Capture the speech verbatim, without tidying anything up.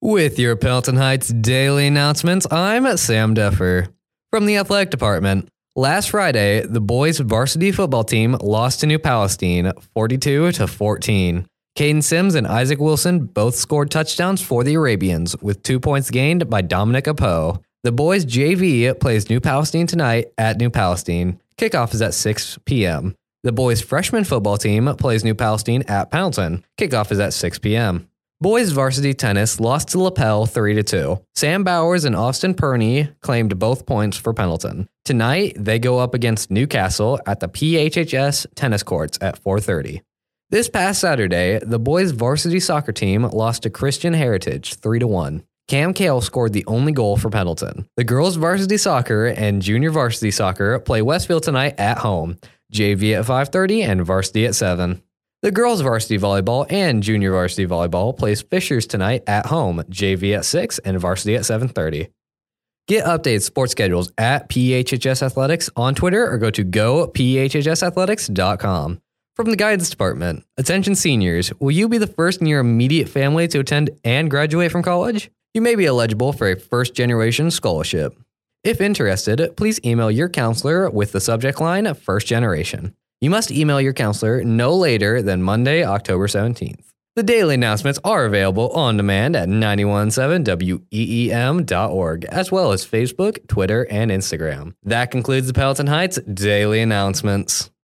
With your Pelton Heights daily announcements, I'm Sam Duffer. From the athletic department, last Friday, the boys' varsity football team lost to New Palestine forty-two to fourteen. Caden Sims and Isaac Wilson both scored touchdowns for the Arabians, with two points gained by Dominic Apo. The boys' J V plays New Palestine tonight at New Palestine. Kickoff is at six p.m. The boys' freshman football team plays New Palestine at Pendleton. Kickoff is at six p.m. Boys varsity tennis lost to LaPel three to two. Sam Bowers and Austin Perney claimed both points for Pendleton. Tonight, they go up against Newcastle at the P H H S tennis courts at four thirty. This past Saturday, the boys varsity soccer team lost to Christian Heritage three to one. Cam Kale scored the only goal for Pendleton. The girls varsity soccer and junior varsity soccer play Westfield tonight at home. J V at five thirty and varsity at seven. The girls varsity volleyball and junior varsity volleyball plays Fishers tonight at home. J V at six and varsity at seven thirty. Get updated sports schedules at P H H S Athletics on Twitter or go to go p h h s athletics dot com. From the guidance department, attention seniors, will you be the first in your immediate family to attend and graduate from college? You may be eligible for a first-generation scholarship. If interested, please email your counselor with the subject line First Generation. You must email your counselor no later than Monday, October seventeenth. The daily announcements are available on demand at nine one seven W E E M dot org, as well as Facebook, Twitter, and Instagram. That concludes the Pelton Heights Daily Announcements.